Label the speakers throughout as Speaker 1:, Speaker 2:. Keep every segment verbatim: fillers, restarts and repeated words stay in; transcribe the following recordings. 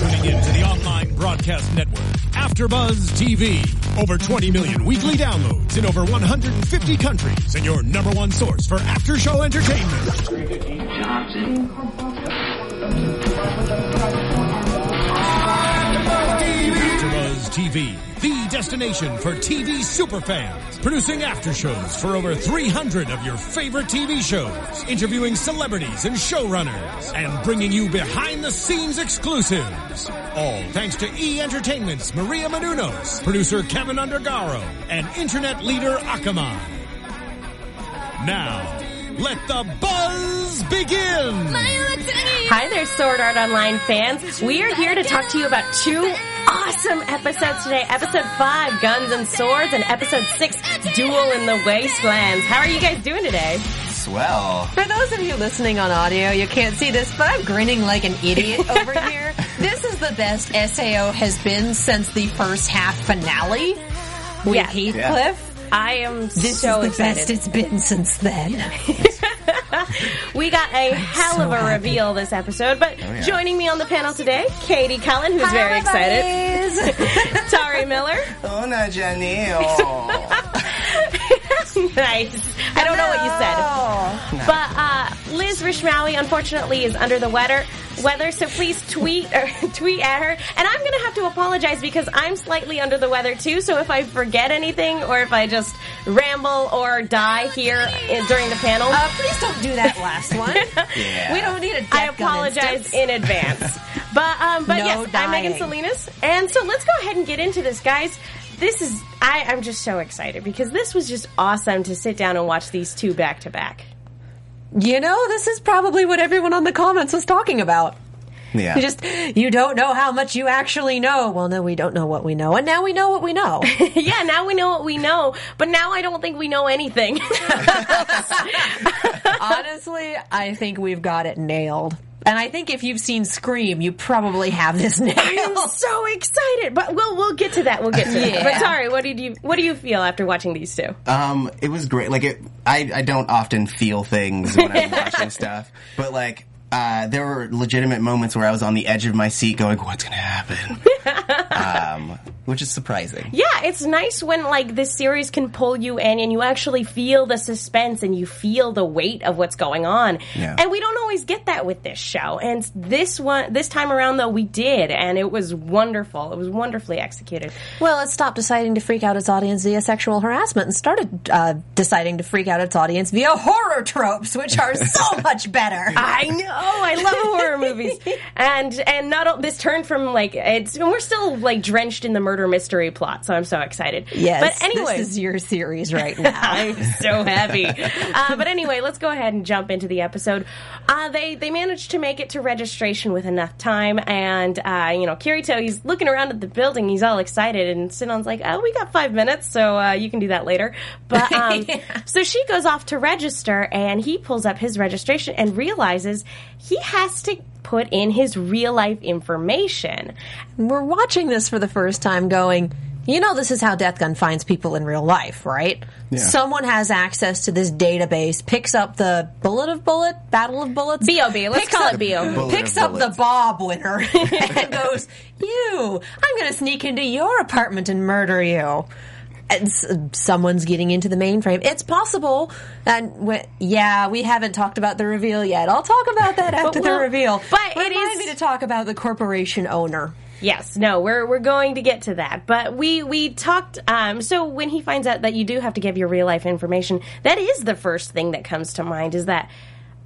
Speaker 1: tuning in to the online broadcast network, AfterBuzz T V. Over twenty million weekly downloads in over one hundred fifty countries, and your number one source for after-show entertainment. AfterBuzz T V, the destination for T V superfans, producing aftershows for over three hundred of your favorite T V shows, interviewing celebrities and showrunners, and bringing you behind-the-scenes exclusives. All thanks to E! Entertainment's Maria Menounos, producer Kevin Undergaro, and internet leader Akamai. Now, let the buzz begin!
Speaker 2: Hi there, Sword Art Online fans. We are here to talk to you about two awesome episodes today. Episode five, Guns and Swords, and Episode six, Duel in the Wastelands. How are you guys doing today?
Speaker 3: Swell.
Speaker 4: For those of you listening on audio, you can't see this, but I'm grinning like an idiot over here. This is the best S A O has been since the first half finale with
Speaker 2: Yeah.
Speaker 4: Heathcliff.
Speaker 2: Yeah. I am
Speaker 4: This
Speaker 2: so
Speaker 4: is the
Speaker 2: excited.
Speaker 4: best it's been since then.
Speaker 2: We got a hell of
Speaker 4: so
Speaker 2: a
Speaker 4: happy.
Speaker 2: reveal this episode, but
Speaker 3: Oh, yeah.
Speaker 2: joining me on the panel today, Katie Cullen, who's very excited. Tari Miller.
Speaker 3: Hola, Janelle.
Speaker 2: Nice. I don't know what you said. But uh, Liz Rishmawi, unfortunately, is under the weather, weather, so please tweet or tweet at her. And I'm going to have to apologize because I'm slightly under the weather, too. So if I forget anything or if I just ramble or die here in, during the panel,
Speaker 4: Uh, please don't do that last one.
Speaker 3: Yeah.
Speaker 4: We don't need a death
Speaker 2: I
Speaker 4: gun
Speaker 2: apologize
Speaker 4: instance.
Speaker 2: in advance. But um, but
Speaker 4: No
Speaker 2: yes, I'm Megan
Speaker 4: dying.
Speaker 2: Salinas. And so let's go ahead and get into this, guys. This is, I, I'm just so excited because this was just awesome to sit down and watch these two back to back.
Speaker 4: You know, this is probably what everyone on the comments was talking about.
Speaker 3: Yeah.
Speaker 4: You just, you don't know how much you actually know. Well, no, we don't know what we know. And now we know what we know.
Speaker 2: Yeah, now we know what we know, but now I don't think we know anything.
Speaker 4: Honestly, I think we've got it nailed. And I think if you've seen Scream, you probably have this nailed.
Speaker 2: I'm so excited, but we'll we'll get to that. We'll get to that.
Speaker 4: Yeah.
Speaker 2: But Tari, what did you what do you feel after watching these two?
Speaker 3: Um, it was great. Like, it, I, I don't often feel things when I'm watching stuff, but like, uh, there were legitimate moments where I was on the edge of my seat going, what's gonna happen? um, which is surprising.
Speaker 2: Yeah, it's nice when like this series can pull you in and you actually feel the suspense and you feel the weight of what's going on.
Speaker 3: Yeah.
Speaker 2: And we don't always get that with this show. And this one this time around though we did, and it was wonderful. It was wonderfully executed.
Speaker 4: Well, it stopped deciding to freak out its audience via sexual harassment and started uh, deciding to freak out its audience via horror tropes, which are so much better.
Speaker 2: I know. I love horror movies. And and not o- this turned from like it's we're still like drenched in the murder mystery plot, so I'm so excited.
Speaker 4: Yes,
Speaker 2: but anyway,
Speaker 4: this is your series right now.
Speaker 2: I'm so happy. Uh, but anyway, let's go ahead and jump into the episode. Uh, they they managed to make it to registration with enough time, and uh, you know, Kirito, he's looking around at the building, he's all excited, and Sinon's like, "Oh, we got five minutes, so uh, you can do that later." But um,
Speaker 4: Yeah.
Speaker 2: so she goes off to register, and he pulls up his registration and realizes he has to put in his real life information.
Speaker 4: We're watching this for the first time going, you know, this is how Death Gun finds people in real life, right?
Speaker 3: Yeah.
Speaker 4: Someone has access to this database, picks up the Bullet of Bullet, Battle of Bullets.
Speaker 2: B O B, let's
Speaker 4: Picks
Speaker 2: call
Speaker 4: up-
Speaker 2: it B O B.
Speaker 3: Bullet
Speaker 4: Picks
Speaker 3: of
Speaker 4: up the
Speaker 3: bullets.
Speaker 4: Bob winner and goes, you, I'm going to sneak into your apartment and murder you. And s- someone's getting into the mainframe. It's possible. And we, yeah, we haven't talked about the reveal yet. I'll talk about that after the
Speaker 2: we'll-
Speaker 4: reveal.
Speaker 2: but it
Speaker 4: Remind
Speaker 2: is-
Speaker 4: me to talk about the corporation owner.
Speaker 2: Yes, no, we're we're going to get to that. But we we talked um so when he finds out that you do have to give your real life information, that is the first thing that comes to mind is that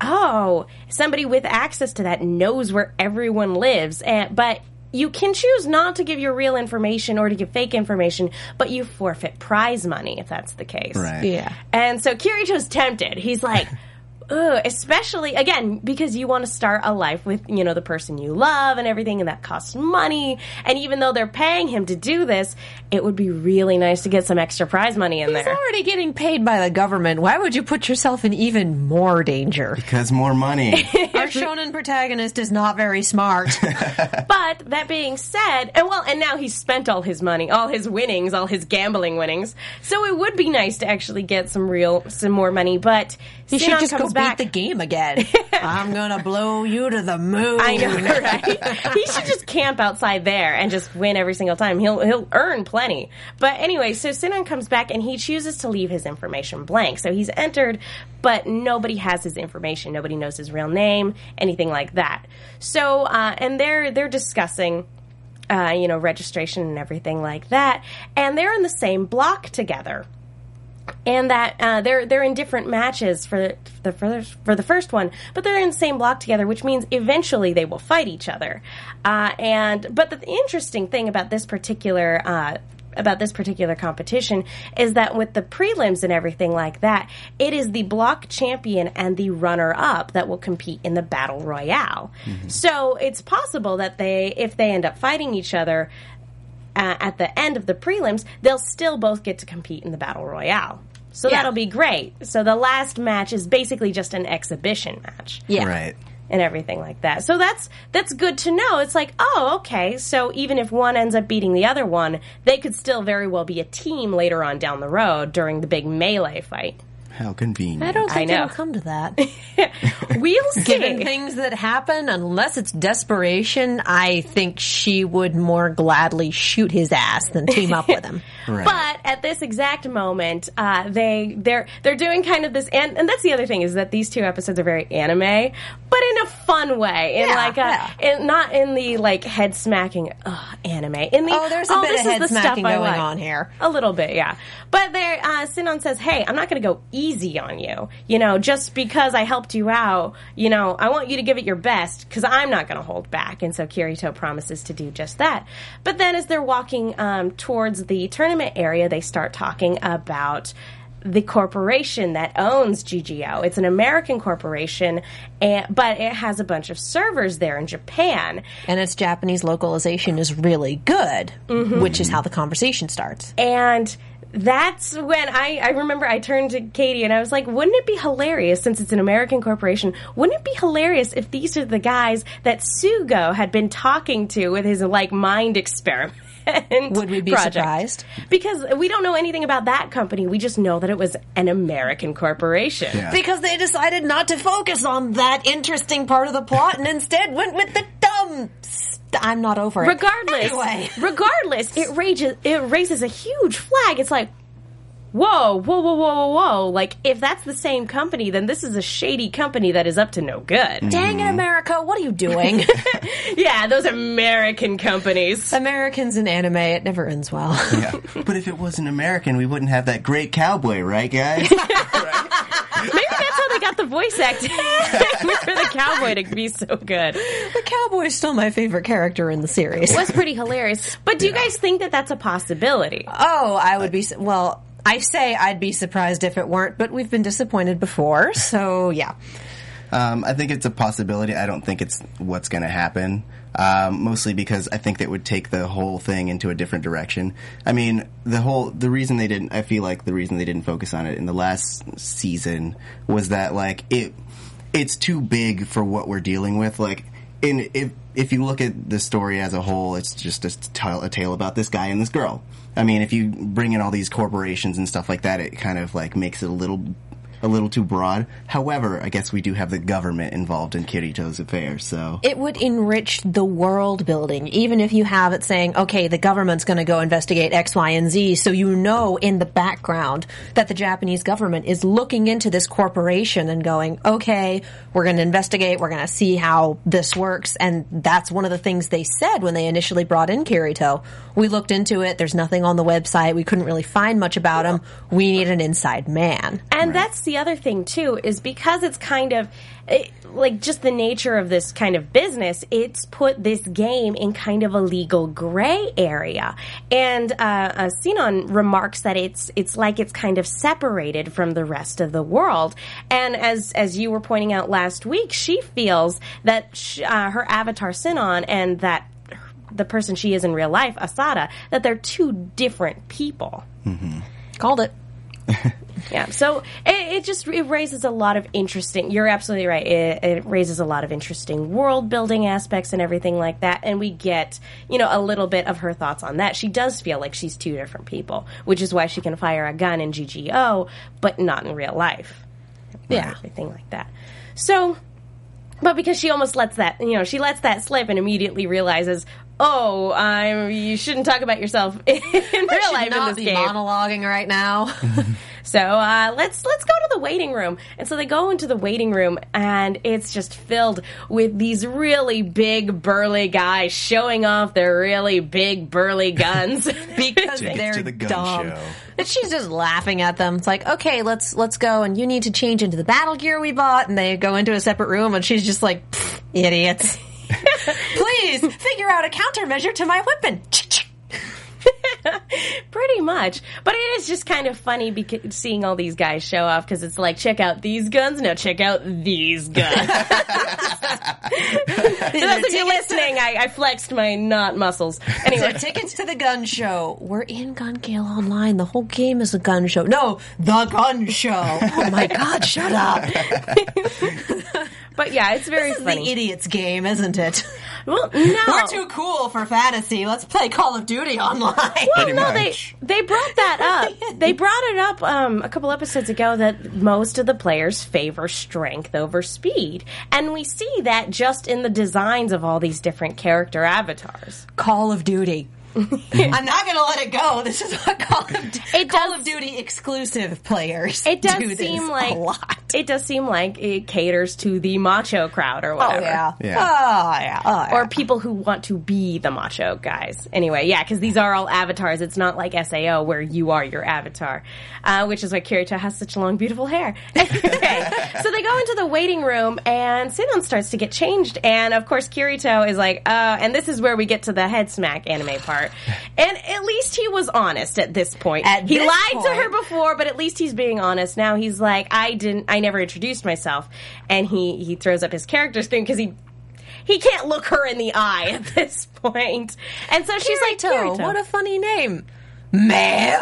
Speaker 2: oh, somebody with access to that knows where everyone lives. And but you can choose not to give your real information or to give fake information, but you forfeit prize money if that's the case.
Speaker 3: Right.
Speaker 4: Yeah.
Speaker 2: And so Kirito's tempted. He's like, ugh, especially, again, because you want to start a life with, you know, the person you love and everything, and that costs money. And even though they're paying him to do this, it would be really nice to get some extra prize money in
Speaker 4: He's
Speaker 2: there.
Speaker 4: already getting paid by the government. Why would you put yourself in even more danger?
Speaker 3: Because more money.
Speaker 4: Our shonen protagonist is not very smart.
Speaker 2: But that being said, and well, and now he's spent all his money, all his winnings, all his gambling winnings. So it would be nice to actually get some real, some more money. But
Speaker 4: He should
Speaker 2: Sinon
Speaker 4: just
Speaker 2: comes
Speaker 4: go
Speaker 2: back.
Speaker 4: beat the game again. I'm gonna blow you to the moon.
Speaker 2: I know, right? He should just camp outside there and just win every single time. He'll he'll earn plenty. But anyway, so Sinon comes back and he chooses to leave his information blank. So he's entered, but nobody has his information. Nobody knows his real name, anything like that. So uh, and they're they're discussing. Uh, you know, registration and everything like that, and they're in the same block together. And that uh, they're they're in different matches for the for the, for the first one, but they're in the same block together, which means eventually they will fight each other. Uh, and but the interesting thing about this particular uh, about this particular competition is that with the prelims and everything like that, it is the block champion and the runner-up that will compete in the battle royale. Mm-hmm. So it's possible that they, if they end up fighting each other uh, at the end of the prelims, they'll still both get to compete in the battle royale. So yeah. That'll be great. So the last match is basically just an exhibition match.
Speaker 4: Yeah.
Speaker 3: Right.
Speaker 2: And everything like that. So that's that's good to know. It's like, oh, okay, so even if one ends up beating the other one, they could still very well be a team later on down the road during the big melee fight.
Speaker 3: How convenient.
Speaker 4: I don't think
Speaker 2: I know.
Speaker 4: it'll come to that.
Speaker 2: We'll see.
Speaker 4: Given things that happen, unless it's desperation, I think she would more gladly shoot his ass than team up with him.
Speaker 3: Right.
Speaker 2: But at this exact moment, uh, they they're they're doing kind of this, and, and that's the other thing is that these two episodes are very anime, but in a fun way, in
Speaker 4: Yeah,
Speaker 2: like a,
Speaker 4: yeah.
Speaker 2: in, not in the like head smacking ugh, anime. In the
Speaker 4: Oh, there's a bit
Speaker 2: this
Speaker 4: of
Speaker 2: is
Speaker 4: head
Speaker 2: the stuff
Speaker 4: smacking
Speaker 2: I
Speaker 4: going
Speaker 2: like.
Speaker 4: on here.
Speaker 2: A little bit, yeah. But there, uh, Sinon says, "Hey, I'm not going to go easy on you. You know, just because I helped you out, you know, I want you to give it your best because I'm not going to hold back." And so Kirito promises to do just that. But then, as they're walking um, towards the tournament area, they start talking about the corporation that owns G G O. It's an American corporation, and, but it has a bunch of servers there in Japan.
Speaker 4: And its Japanese localization is really good, mm-hmm. which is how the conversation starts.
Speaker 2: And that's when I, I remember I turned to Katie and I was like, wouldn't it be hilarious, since it's an American corporation, wouldn't it be hilarious if these are the guys that Sugo had been talking to with his, like, mind experiment?
Speaker 4: Would we be
Speaker 2: project.
Speaker 4: surprised?
Speaker 2: Because we don't know anything about that company. We just know that it was an American corporation.
Speaker 3: Yeah.
Speaker 4: Because they decided not to focus on that interesting part of the plot and instead went with the dumb st- I'm not over it.
Speaker 2: Regardless,
Speaker 4: Anyway.
Speaker 2: regardless, it raises, it raises a huge flag. It's like, whoa, whoa, whoa, whoa, whoa, whoa. Like, if that's the same company, then this is a shady company that is up to no good.
Speaker 4: Dang it, America, what are you doing?
Speaker 2: Yeah, those American companies.
Speaker 4: Americans in anime, it never ends well.
Speaker 3: Yeah. But if it was an American, we wouldn't have that great cowboy, right, guys?
Speaker 2: Maybe that's how they got the voice acting for the cowboy to be so good.
Speaker 4: The cowboy is still my favorite character in the series.
Speaker 2: It was pretty hilarious. But do you guys think that that's a possibility?
Speaker 4: Oh, I would be, su- well, I say I'd be surprised if it weren't, but we've been disappointed before, so yeah.
Speaker 3: Um, I think it's a possibility. I don't think it's what's going to happen. Um, mostly because I think that would take the whole thing into a different direction. I mean, the whole the reason they didn't. I feel like the reason they didn't focus on it in the last season was that like it it's too big for what we're dealing with. Like, in if if you look at the story as a whole, it's just a tale, a tale about this guy and this girl. I mean, if you bring in all these corporations and stuff like that, it kind of like makes it a little. a little too broad. However, I guess we do have the government involved in Kirito's affairs, so...
Speaker 4: It would enrich the world building, even if you have it saying, okay, the government's going to go investigate X, Y, and Z, so you know in the background that the Japanese government is looking into this corporation and going, okay, we're going to investigate, we're going to see how this works, and that's one of the things they said when they initially brought in Kirito. We looked into it, there's nothing on the website, we couldn't really find much about him, we need an inside man.
Speaker 2: And right. That's the other thing, too, is because it's kind of, it, like, just the nature of this kind of business, it's put this game in kind of a legal gray area. And uh, uh, Sinon remarks that it's it's like it's kind of separated from the rest of the world. And as as you were pointing out last week, she feels that sh- uh, her avatar Sinon and that the person she is in real life, Asada, that they're two different people.
Speaker 3: Mm-hmm.
Speaker 4: Called it.
Speaker 2: Yeah, so it, it just it raises a lot of interesting. You're absolutely right. It, it raises a lot of interesting world building aspects and everything like that. And we get, you know, a little bit of her thoughts on that. She does feel like she's two different people, which is why she can fire a gun in G G O, but not in real life.
Speaker 4: Yeah.
Speaker 2: everything like that. So, but because she almost lets that, you know, she lets that slip and immediately realizes, oh, I'm, you shouldn't talk about yourself in real life in this
Speaker 4: be
Speaker 2: game.
Speaker 4: monologuing right now.
Speaker 2: So uh, let's let's go to the waiting room. And so they go into the waiting room, and it's just filled with these really big, burly guys showing off their really big, burly guns
Speaker 4: because
Speaker 3: Tickets
Speaker 4: they're
Speaker 3: to the gun
Speaker 4: dumb.
Speaker 3: show.
Speaker 4: And she's just laughing at them. It's like, okay, let's let's go, and you need to change into the battle gear we bought. And they go into a separate room, and she's just like, idiots. Please figure out a countermeasure to my weapon.
Speaker 2: Pretty much. But it is just kind of funny because seeing all these guys show off, because it's like, check out these guns, now check out these guns. For those of you listening, I, I flexed my not muscles. Anyway.
Speaker 4: So tickets to the gun show. We're in Gun Gale Online. The whole game is a gun show. No, the gun show. Oh my god, shut up.
Speaker 2: But yeah, it's very
Speaker 4: This is
Speaker 2: funny.
Speaker 4: the idiot's game, isn't it?
Speaker 2: Well, no.
Speaker 4: We're too cool for fantasy. Let's play Call of Duty online.
Speaker 2: Well,
Speaker 3: Pretty
Speaker 2: no, they
Speaker 3: much.
Speaker 2: they brought that up. They brought it up um, a couple episodes ago that most of the players favor strength over speed, and we see that just in the designs of all these different character avatars.
Speaker 4: Call of Duty. I'm not going to let it go. This is what Call of, Du-
Speaker 2: It
Speaker 4: Call
Speaker 2: does-
Speaker 4: of Duty exclusive players
Speaker 2: It does
Speaker 4: do this
Speaker 2: seem like
Speaker 4: a lot.
Speaker 2: it does seem like it caters to the macho crowd or
Speaker 4: Oh
Speaker 2: whatever.
Speaker 4: yeah.
Speaker 3: Yeah.
Speaker 4: Oh yeah. Oh, yeah.
Speaker 2: Or people who want to be the macho guys. Anyway, yeah, because these are all avatars. It's not like S A O where you are your avatar, uh, which is why Kirito has such long, beautiful hair. Okay, so they go into the waiting room, and Sinon starts to get changed, and of course Kirito is like, uh, and this is where we get to the head smack anime part. And at least he was honest at this point.
Speaker 4: At
Speaker 2: he
Speaker 4: this
Speaker 2: lied to
Speaker 4: point.
Speaker 2: her before, but at least he's being honest. Now he's like, I didn't, I never introduced myself, and he he throws up his character screen because he. He can't look her in the eye at this point. And so she's like,
Speaker 4: Kirito,
Speaker 2: Kirito.
Speaker 4: what a funny name. Male?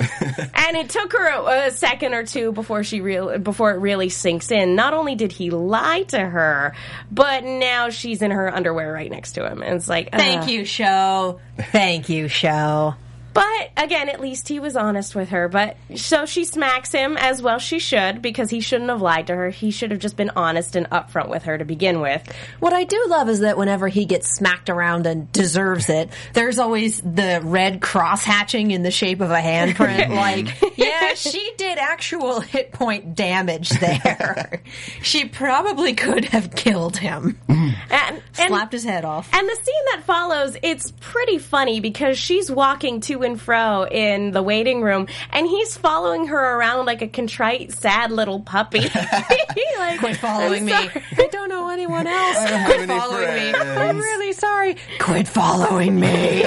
Speaker 2: And it took her a, a second or two before she real before it really sinks in. Not only did he lie to her, but now she's in her underwear right next to him. And it's like,
Speaker 4: Thank
Speaker 2: uh.
Speaker 4: you, show. Thank you, show.
Speaker 2: But again, at least he was honest with her. But so she smacks him, as well she should, because he shouldn't have lied to her. He should have just been honest and upfront with her to begin with.
Speaker 4: What I do love is that whenever he gets smacked around and deserves it, there's always the red cross hatching in the shape of a handprint. Like, yeah, she did actual hit point damage there. She probably could have killed him.
Speaker 2: And, and
Speaker 4: Slapped his head off.
Speaker 2: And the scene that follows, it's pretty funny because she's walking to and fro in the waiting room, and he's following her around like a contrite, sad little puppy. Like,
Speaker 4: Quit following
Speaker 2: I'm
Speaker 4: me.
Speaker 2: sorry.
Speaker 4: I don't know anyone else.
Speaker 3: I don't have
Speaker 4: Quit
Speaker 3: any
Speaker 4: following me.
Speaker 3: friends.
Speaker 4: I'm really sorry. Quit following me.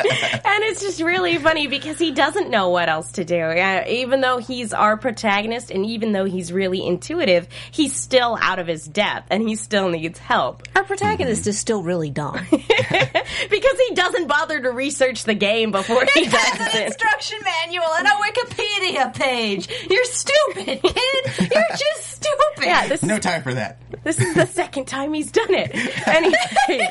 Speaker 2: And it's just really funny because he doesn't know what else to do. Uh, even though he's our protagonist, and even though he's really intuitive, he's still out of his depth, and he still needs help.
Speaker 4: Our protagonist is still really dumb.
Speaker 2: Because he doesn't bother to research the game before he does
Speaker 4: That's an
Speaker 2: it.
Speaker 4: instruction manual and a Wikipedia page. You're stupid, kid. You're just stupid.
Speaker 2: Yeah, this
Speaker 3: No
Speaker 2: is
Speaker 3: time for that.
Speaker 2: This is the second time he's done it. Anyway,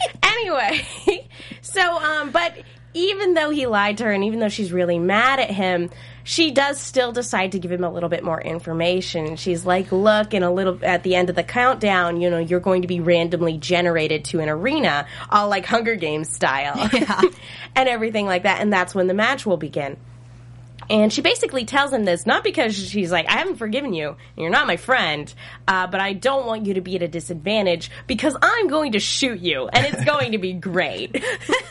Speaker 2: anyway, so um, but even though he lied to her, and even though she's really mad at him, she does still decide to give him a little bit more information. She's like, "Look, in a little at the end of the countdown, you know, you're going to be randomly generated to an arena, all like Hunger Games style,
Speaker 4: Yeah.
Speaker 2: and everything like that, and that's when the match will begin." And she basically tells him this, not because she's like, I haven't forgiven you, and you're not my friend, uh, but I don't want you to be at a disadvantage because I'm going to shoot you, and it's going to be great.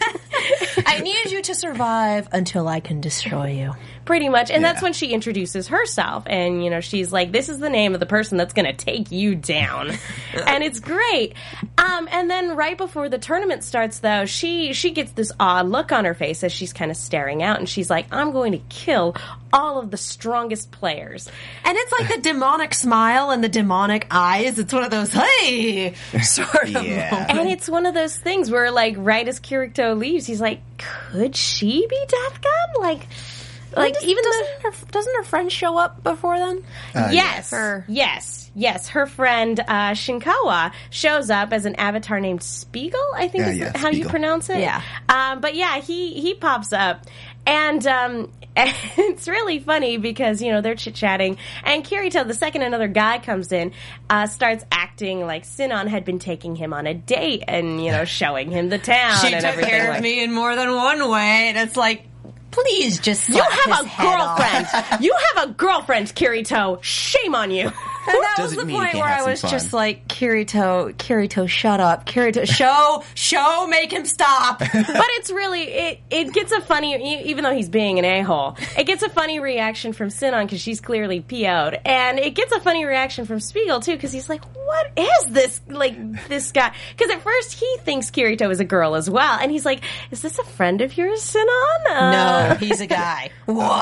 Speaker 4: I need you to survive until I can destroy you.
Speaker 2: Pretty much. And that's
Speaker 3: Yeah.
Speaker 2: when she introduces herself. And, you know, she's like, this is the name of the person that's going to take you down. And it's great. Um, and then right before the tournament starts, though, she, she gets this odd look on her face as she's kind of staring out. And she's like, I'm going to kill all of the strongest players.
Speaker 4: And it's like the demonic smile and the demonic eyes. It's one of those, hey, sort of
Speaker 3: Yeah.
Speaker 4: moments.
Speaker 2: And it's one of those things where, like, right as Kirito leaves, he's like, could she be Death Gun? Like, Like,
Speaker 4: Does-
Speaker 2: even
Speaker 4: doesn't
Speaker 2: though...
Speaker 4: her, doesn't her friend show up before then?
Speaker 3: Uh,
Speaker 2: yes,
Speaker 4: Her-
Speaker 2: yes, yes. Her friend uh, Shinkawa shows up as an avatar named Spiegel. I think
Speaker 3: Yeah,
Speaker 2: is
Speaker 3: yeah,
Speaker 2: how you
Speaker 3: Spiegel.
Speaker 2: pronounce it.
Speaker 4: Yeah.
Speaker 2: Um, but yeah, he he pops up, and um, it's really funny because you know they're chit chatting, and Kirito, the second another guy comes in, uh, starts acting like Sinon had been taking him on a date, and you know showing him the town
Speaker 4: She
Speaker 2: and
Speaker 4: took
Speaker 2: everything.
Speaker 4: care
Speaker 2: like,
Speaker 4: of me in more than one way, and it's like, please just
Speaker 2: You
Speaker 4: slap
Speaker 2: have
Speaker 4: his
Speaker 2: a
Speaker 4: head off.
Speaker 2: girlfriend. You have a girlfriend, Kirito. Shame on you.
Speaker 4: And that was
Speaker 3: Doesn't
Speaker 4: the
Speaker 3: mean you
Speaker 4: point
Speaker 3: can't
Speaker 4: where
Speaker 3: have
Speaker 4: I
Speaker 3: some
Speaker 4: was
Speaker 3: fun.
Speaker 4: just like, Kirito, Kirito, shut up. Kirito, show, show, make him stop.
Speaker 2: But it's really it. It gets a funny, e- even though he's being an a hole. It gets a funny reaction from Sinon because she's clearly P O'd, and it gets a funny reaction from Spiegel too because he's like, "What is this? Like this guy?" Because at first he thinks Kirito is a girl as well, and he's like, "Is this a friend of yours, Sinon?" Uh,
Speaker 4: No, he's a guy.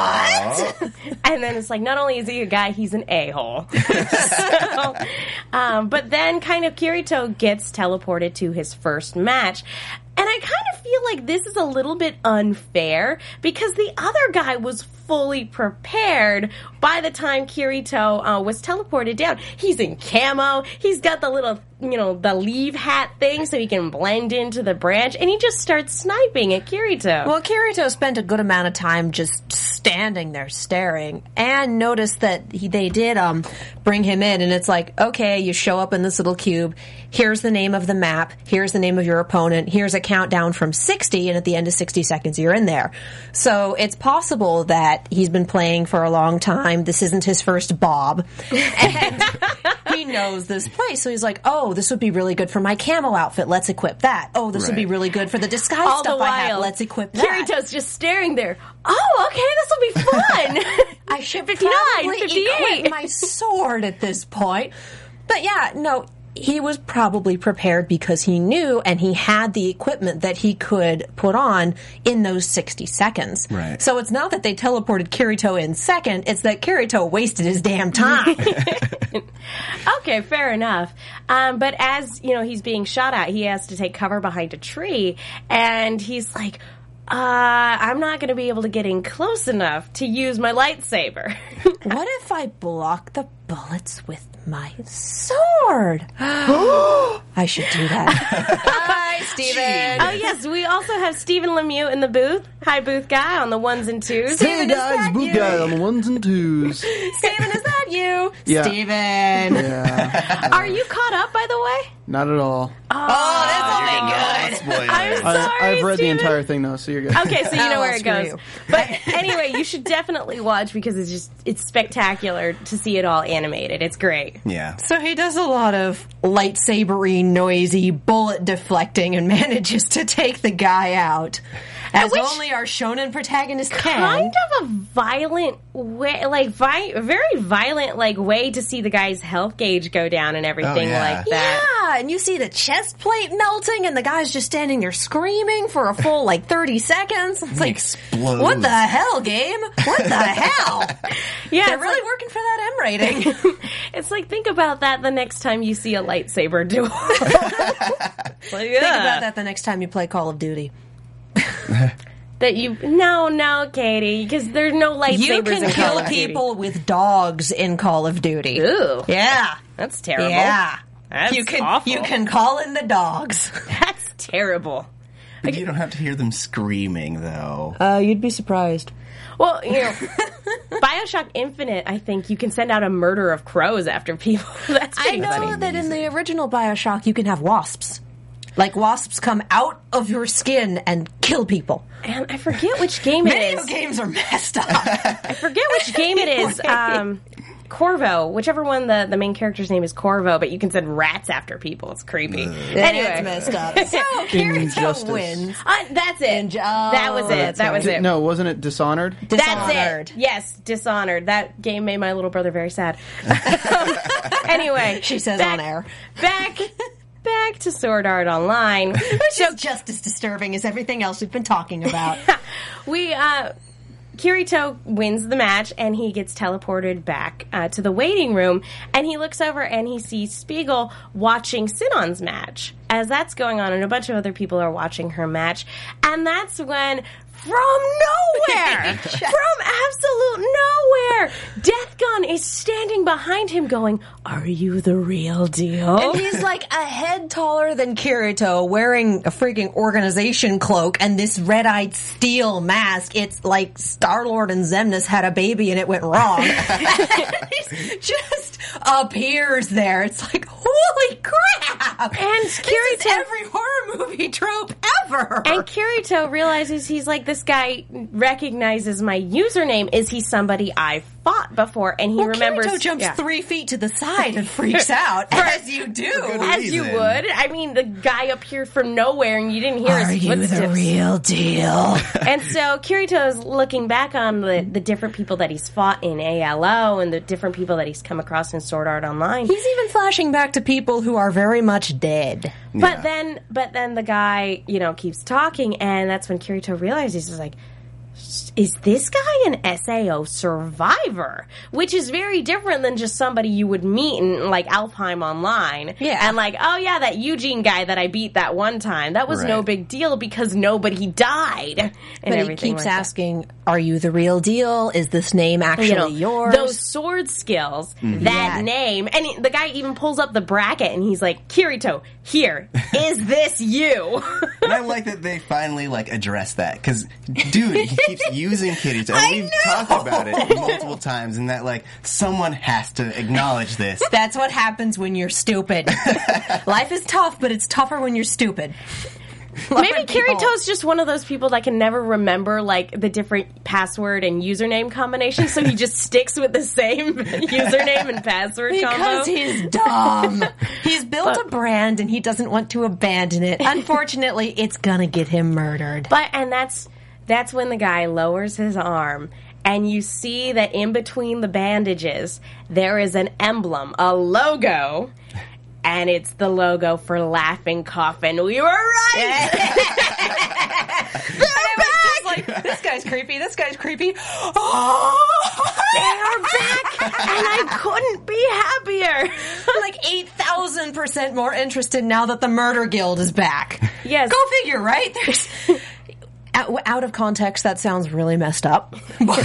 Speaker 4: What?
Speaker 2: And then it's like, not only is he a guy, he's an a-hole. so, um, but then kind of Kirito gets teleported to his first match. And I kind of feel like this is a little bit unfair because the other guy was fully prepared by the time Kirito uh, was teleported down. He's in camo. He's got the little, you know, the leaf hat thing so he can blend into the branch. And he just starts sniping at Kirito.
Speaker 4: Well, Kirito spent a good amount of time just standing there staring and noticed that he, they did um bring him in, and it's like, okay, you show up in this little cube. Here's the name of the map. Here's the name of your opponent. Here's a countdown from sixty, and at the end of sixty seconds, you're in there. So it's possible that he's been playing for a long time. This isn't his first Bob. And he knows this place. So he's like, oh, this would be really good for my camo outfit. Let's equip that. Oh, this would be
Speaker 3: Right.
Speaker 4: really good for the disguise
Speaker 2: All
Speaker 4: stuff
Speaker 2: the
Speaker 4: I have.
Speaker 2: while,
Speaker 4: Let's equip that.
Speaker 2: Kirito's just staring there. Oh, okay, this will be fun.
Speaker 4: I should
Speaker 2: fifty-nine,
Speaker 4: probably
Speaker 2: fifty-eight.
Speaker 4: equip my sword at this point. But yeah, no, he was probably prepared because he knew and he had the equipment that he could put on in those sixty seconds.
Speaker 3: Right.
Speaker 4: So it's not that they teleported Kirito in second, it's that Kirito wasted his damn time.
Speaker 2: Okay, fair enough. Um, but as, you know, he's being shot at, he has to take cover behind a tree, and he's like, uh, I'm not going to be able to get in close enough to use my lightsaber.
Speaker 4: What if I block the bullets with my sword? I should do that. Hi, Steven.
Speaker 2: Oh, yes, we also have Stephen Lemieux in the booth. Hi, booth guy on the ones and twos.
Speaker 5: Hey
Speaker 4: is
Speaker 5: guys,
Speaker 4: that
Speaker 5: boot
Speaker 4: you?
Speaker 5: guy on the ones and twos.
Speaker 4: Steven, is that you?
Speaker 5: Yeah.
Speaker 4: Steven.
Speaker 5: Yeah,
Speaker 2: Are you caught up, by the way?
Speaker 5: not at all.
Speaker 4: Oh, this will be good.
Speaker 3: Spoiler.
Speaker 2: I'm
Speaker 5: I,
Speaker 2: sorry,
Speaker 5: I've read
Speaker 2: Steven.
Speaker 5: the entire thing though, so you're good.
Speaker 2: Okay, so you
Speaker 4: Oh,
Speaker 2: know where
Speaker 4: well,
Speaker 2: it
Speaker 4: screw
Speaker 2: goes.
Speaker 4: you.
Speaker 2: But anyway, you should definitely watch because it's just, it's spectacular to see it all animated. It's great.
Speaker 3: Yeah.
Speaker 4: So he does a lot of lightsabery, noisy, bullet deflecting and manages to take the guy out. As
Speaker 2: Which-
Speaker 4: only our shonen protagonist
Speaker 2: Kind
Speaker 4: can.
Speaker 2: of a violent way, like vi- a very violent like way to see the guy's health gauge go down and everything
Speaker 3: Oh, yeah.
Speaker 2: like that.
Speaker 4: Yeah, and you see the chest plate melting, and the guy's just standing there screaming for a full like thirty seconds. It's like,
Speaker 3: explodes.
Speaker 4: what the hell, game? What the hell?
Speaker 2: Yeah,
Speaker 4: They're
Speaker 2: it's
Speaker 4: really
Speaker 2: like,
Speaker 4: working for that M rating.
Speaker 2: it's like think about that the next time you see a lightsaber duel. Like,
Speaker 4: Think about that the next time you play Call of Duty.
Speaker 2: That you no no Katie because there's no lightsabers
Speaker 4: You can
Speaker 2: in Call
Speaker 4: kill
Speaker 2: of Duty.
Speaker 4: people with dogs in Call of Duty.
Speaker 2: Ooh,
Speaker 4: Yeah.
Speaker 2: that's terrible.
Speaker 4: Yeah.
Speaker 2: That's
Speaker 4: you can
Speaker 2: awful.
Speaker 4: you can call in the dogs.
Speaker 2: That's terrible.
Speaker 3: But you don't have to hear them screaming, though.
Speaker 4: Uh, you'd be surprised.
Speaker 2: Well, you know, Bioshock Infinite, I think you can send out a murder of crows after people. That's
Speaker 4: I
Speaker 2: pretty
Speaker 4: know
Speaker 2: funny.
Speaker 4: that in the original Bioshock you can have wasps. Like wasps come out of your skin and kill people.
Speaker 2: And I forget which game it
Speaker 4: Video
Speaker 2: is.
Speaker 4: games are messed up.
Speaker 2: I forget which game it is. Um, Corvo, whichever one the, the main character's name is Corvo, but you can send rats after people. It's creepy. Anyway,
Speaker 4: It's messed up. So Kirito
Speaker 5: Injustice.
Speaker 4: wins.
Speaker 2: Uh, that's it.
Speaker 4: Inju- oh,
Speaker 2: that was it.
Speaker 4: that's
Speaker 2: That was
Speaker 5: Di-
Speaker 2: it.
Speaker 5: No, wasn't it Dishonored?
Speaker 2: That's
Speaker 4: Dishonored.
Speaker 2: it. Yes, Dishonored. That game made my little brother very sad. Anyway,
Speaker 4: She says
Speaker 2: back,
Speaker 4: on air.
Speaker 2: Back, back to Sword Art Online.
Speaker 4: Which is just as disturbing as everything else we've been talking about.
Speaker 2: We, uh, Kirito wins the match and he gets teleported back uh, to the waiting room and he looks over and he sees Spiegel watching Sinon's match as that's going on and a bunch of other people are watching her match. And that's when from nowhere, from absolute nowhere, Death Gun is standing behind him going, "Are you the real deal?"
Speaker 4: And he's like a head taller than Kirito, wearing a freaking organization cloak and this red-eyed steel mask. It's like Star-Lord and Xemnas had a baby and it went wrong. He just appears there. It's like, holy crap!
Speaker 2: And
Speaker 4: This is
Speaker 2: Kirito-
Speaker 4: every horror movie trope ever.
Speaker 2: And Kirito realizes, he's like, this guy recognizes my username. Is he somebody I fought before? And he
Speaker 4: well,
Speaker 2: remembers.
Speaker 4: Kirito jumps
Speaker 2: yeah.
Speaker 4: three feet to the side and freaks out, as you do.
Speaker 2: As you
Speaker 3: reason.
Speaker 2: would. I mean, the guy appeared from nowhere and you didn't hear
Speaker 4: Are
Speaker 2: his
Speaker 4: you
Speaker 2: footsteps.
Speaker 4: the real deal?
Speaker 2: And so Kirito's looking back on the, the different people that he's fought in A L O and the different people that he's come across in Sword Art Online.
Speaker 4: He's even flashing back to people who are very much dead.
Speaker 2: But then, but then the guy, you know, keeps talking, and that's when Kirito realizes, he's like, is this guy an S A O survivor? Which is very different than just somebody you would meet in, like, Alfheim Online.
Speaker 4: Yeah.
Speaker 2: And like, oh yeah, that Eugene guy that I beat that one time. That was no
Speaker 3: Right.
Speaker 2: big deal because nobody died. And
Speaker 4: But he
Speaker 2: everything
Speaker 4: keeps
Speaker 2: like that.
Speaker 4: asking, are you the real deal? Is this name actually
Speaker 2: You know,
Speaker 4: yours?
Speaker 2: those sword skills,
Speaker 3: Mm-hmm.
Speaker 2: that
Speaker 4: Yeah.
Speaker 2: name, and he- the guy even pulls up the bracket and he's like, Kirito, here, is this you?
Speaker 3: And I like that they finally like address that because, dude, he keeps using Kirito, and
Speaker 4: I
Speaker 3: we've
Speaker 4: know.
Speaker 3: talked about it multiple times, and that like someone has to acknowledge this.
Speaker 4: That's what happens when you're stupid. Life is tough, but it's tougher when you're stupid.
Speaker 2: Maybe
Speaker 4: Loving people.
Speaker 2: Kirito's just one of those people that can never remember like the different password and username combinations, so he just sticks with the same username and password
Speaker 4: Because
Speaker 2: combo.
Speaker 4: he's dumb. He's built a brand and he doesn't want to abandon it. Unfortunately, it's gonna get him murdered.
Speaker 2: But and that's that's when the guy lowers his arm and you see that in between the bandages there is an emblem, a logo, and it's the logo for Laughing Coffin. We were right.
Speaker 4: And I was just like, this guy's creepy, this guy's creepy. Oh!
Speaker 2: They are back, and I couldn't be happier.
Speaker 4: I'm like eight thousand percent more interested now that the Murder Guild is back.
Speaker 2: Yes.
Speaker 4: Go figure, right? There's out, out of context, that sounds really messed up. But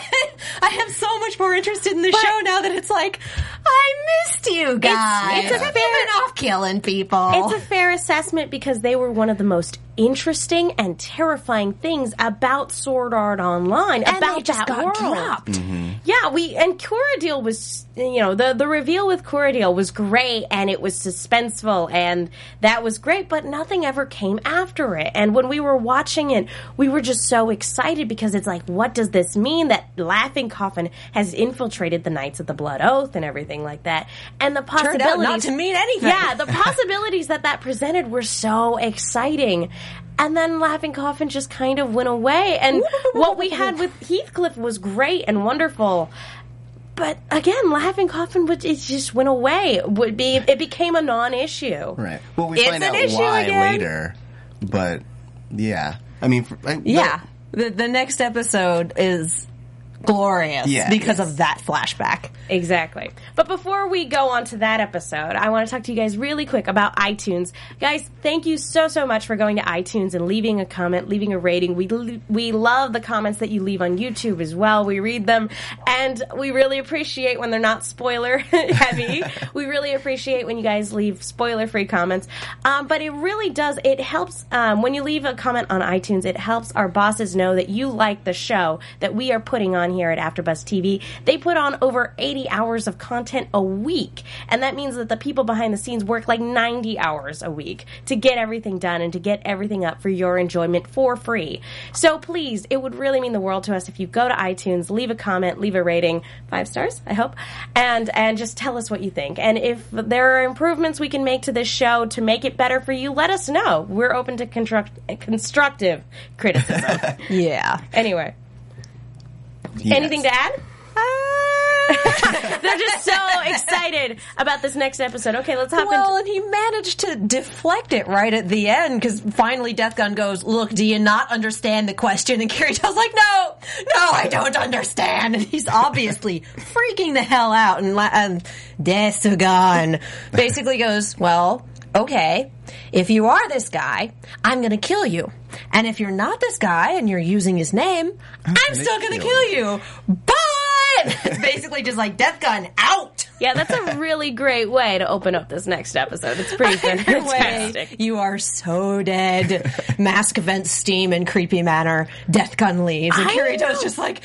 Speaker 4: I have so much more interested in the show now that it's like, I missed you guys.
Speaker 2: it's a
Speaker 4: Have
Speaker 2: fair-
Speaker 4: you been off killing people?
Speaker 2: It's a fair assessment because they were one of the most interesting and terrifying things about Sword Art Online,
Speaker 4: And
Speaker 2: about
Speaker 4: they just
Speaker 2: that
Speaker 4: got
Speaker 2: world.
Speaker 4: dropped.
Speaker 2: Yeah, we and Kuradil was, you know, the the reveal with Kuradil was great and it was suspenseful and that was great, but nothing ever came after it. And when we were watching it, we were just so excited because it's like, what does this mean that Laughing Coffin has infiltrated the Knights of the Blood Oath and everything like that? And the
Speaker 4: Turned
Speaker 2: possibilities
Speaker 4: out not to mean anything.
Speaker 2: Yeah, the possibilities that that presented were so exciting. And then Laughing Coffin just kind of went away. And what we had with Heathcliff was great and wonderful. But again, Laughing Coffin, would- it just went away. Would be it became a non-issue.
Speaker 3: Right. Well, we
Speaker 4: It's
Speaker 3: find
Speaker 4: an
Speaker 3: out
Speaker 4: issue
Speaker 3: why
Speaker 4: again.
Speaker 3: later, but yeah, I mean, for, I,
Speaker 4: Yeah. The, the next episode is glorious
Speaker 3: Yeah,
Speaker 4: because
Speaker 3: yes.
Speaker 4: of that flashback.
Speaker 2: Exactly. But before we go on to that episode, I want to talk to you guys really quick about iTunes. Guys, thank you so, so much for going to iTunes and leaving a comment, leaving a rating. We we love the comments that you leave on YouTube as well. We read them, and we really appreciate when they're not spoiler heavy. We really appreciate when you guys leave spoiler-free comments. Um, but it really does, it helps, um, when you leave a comment on iTunes, it helps our bosses know that you like the show that we are putting on here at AfterBuzz T V. They put on over eighty hours of content a week, and that means that the people behind the scenes work like ninety hours a week to get everything done and to get everything up for your enjoyment for free. So please, it would really mean the world to us if you go to iTunes, leave a comment, leave a rating, five stars, I hope, and and just tell us what you think. And if there are improvements we can make to this show to make it better for you, let us know. We're open to construct- constructive criticism.
Speaker 4: Yeah.
Speaker 2: Anyway.
Speaker 3: yes.
Speaker 2: Anything to add? They're just so excited about this next episode. Okay, let's hop
Speaker 4: Well,
Speaker 2: into...
Speaker 4: and he managed to deflect it right at the end because finally Death Gun goes, look, do you not understand the question? And Kirito's like, no, no, I don't understand. And he's obviously freaking the hell out. And, la- and Death Gun basically goes, well, okay, if you are this guy, I'm going to kill you. And if you're not this guy and you're using his name, I'm, I'm still going to kill, kill you. But it's basically just like death gun out.
Speaker 2: Yeah, that's a really great way to open up this next episode. It's pretty fantastic.
Speaker 4: You are so dead. Mask event steam in creepy manner. Death gun leaves. And Kirito's just like,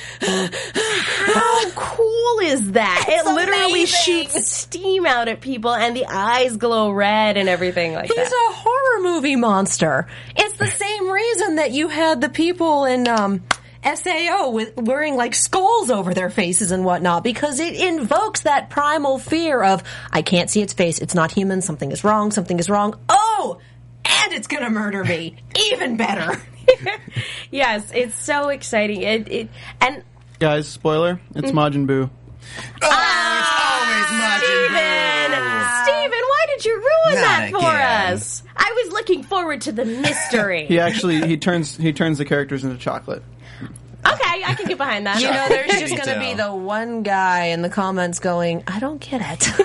Speaker 2: how cool is that?
Speaker 4: It's
Speaker 2: it literally
Speaker 4: amazing.
Speaker 2: shoots steam out at people and the eyes glow red and everything like
Speaker 4: He's
Speaker 2: that.
Speaker 4: He's a horror movie monster. It's the same reason that you had the people in, um, S A O with wearing like skulls over their faces and whatnot, because it invokes that primal fear of, I can't see its face, it's not human, something is wrong, something is wrong. Oh, and it's gonna murder me. Even better.
Speaker 2: Yes, it's so exciting. It, it and
Speaker 5: Guys, spoiler, it's Majin Buu.
Speaker 3: Oh, it's always Majin
Speaker 2: Steven,
Speaker 3: Buu.
Speaker 2: Steven, why did you ruin
Speaker 3: Not
Speaker 2: that for
Speaker 3: again.
Speaker 2: us? I was looking forward to the mystery.
Speaker 5: He actually he turns he turns the characters into chocolate.
Speaker 2: Okay, I can get behind that.
Speaker 4: You know, there's just
Speaker 3: Me
Speaker 4: going to
Speaker 3: too.
Speaker 4: be the one guy in the comments going, I don't get it.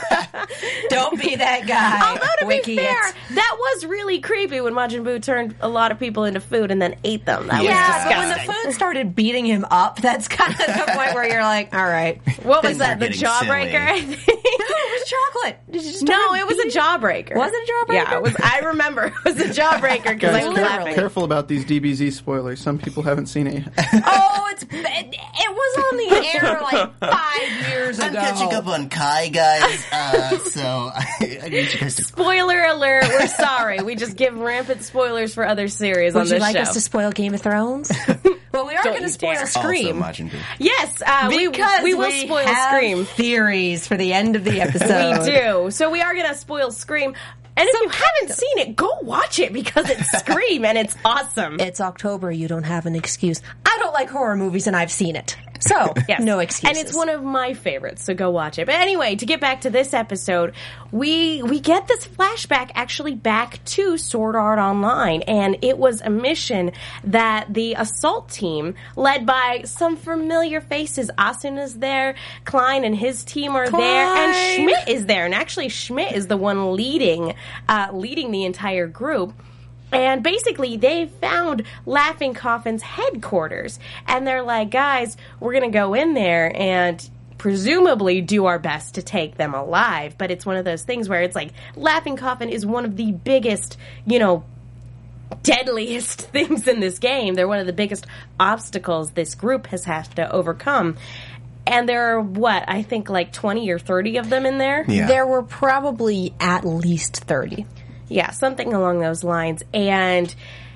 Speaker 4: Don't be that guy.
Speaker 2: Although, to
Speaker 4: Wiki
Speaker 2: be fair,
Speaker 4: it.
Speaker 2: that was really creepy when Majin Buu turned a lot of people into food and then ate them. That
Speaker 4: Yeah,
Speaker 2: was
Speaker 4: but when
Speaker 2: disgusting.
Speaker 4: the food started beating him up, that's kind of the point where you're like, all right.
Speaker 2: What was
Speaker 3: Things
Speaker 2: that?
Speaker 3: are
Speaker 2: The
Speaker 3: getting
Speaker 2: jawbreaker?
Speaker 3: silly.
Speaker 2: I think.
Speaker 4: No, it was chocolate. Did you just
Speaker 2: No,
Speaker 4: start
Speaker 2: it was a
Speaker 4: beating-
Speaker 2: jawbreaker.
Speaker 4: Was it a jawbreaker?
Speaker 2: Yeah, it was. I remember it was a jawbreaker because
Speaker 5: Guys,
Speaker 2: I was
Speaker 5: care-
Speaker 2: laughing.
Speaker 5: careful about these D B Z spoilers. Some people haven't seen it yet.
Speaker 4: Oh, it's it, it was on the air like five years
Speaker 3: I'm
Speaker 4: ago.
Speaker 3: catching up on Kai, guys. Uh, so I, I need you guys to.
Speaker 2: Spoiler alert! We're sorry. We just give rampant spoilers for other series
Speaker 4: Would
Speaker 2: on
Speaker 4: you
Speaker 2: this
Speaker 4: like
Speaker 2: show.
Speaker 4: us to spoil Game of Thrones? Well, we are
Speaker 2: Don't
Speaker 4: going to
Speaker 2: you
Speaker 4: spoil
Speaker 2: dare.
Speaker 4: Scream.
Speaker 3: Also Majin Buu.
Speaker 2: Yes, uh, we,
Speaker 4: Because
Speaker 2: we will
Speaker 4: we
Speaker 2: spoil
Speaker 4: have
Speaker 2: Scream.
Speaker 4: theories for the end of the episode.
Speaker 2: We do. So we are going to spoil Scream. And if you haven't seen it, go watch it because it's Scream and it's awesome.
Speaker 4: It's October. You don't have an excuse. I don't like horror movies, and I've seen it. So,
Speaker 2: Yes.
Speaker 4: no excuses.
Speaker 2: And it's one of my favorites, so go watch it. But anyway, to get back to this episode, we we get this flashback actually back to Sword Art Online, and it was a mission that the assault team, led by some familiar faces, Asuna's there, Klein and his team are there, and
Speaker 4: Klein.
Speaker 2: Schmidt is there. And actually, Schmidt is the one leading uh, leading the entire group. And basically, they found Laughing Coffin's headquarters. And they're like, guys, we're going to go in there and presumably do our best to take them alive. But it's one of those things where it's like, Laughing Coffin is one of the biggest, you know, deadliest things in this game. They're one of the biggest obstacles this group has had to overcome. And there are, what, I think like twenty or thirty of them in there?
Speaker 3: Yeah.
Speaker 4: There were probably at least thirty.
Speaker 2: Yeah, something along those lines. And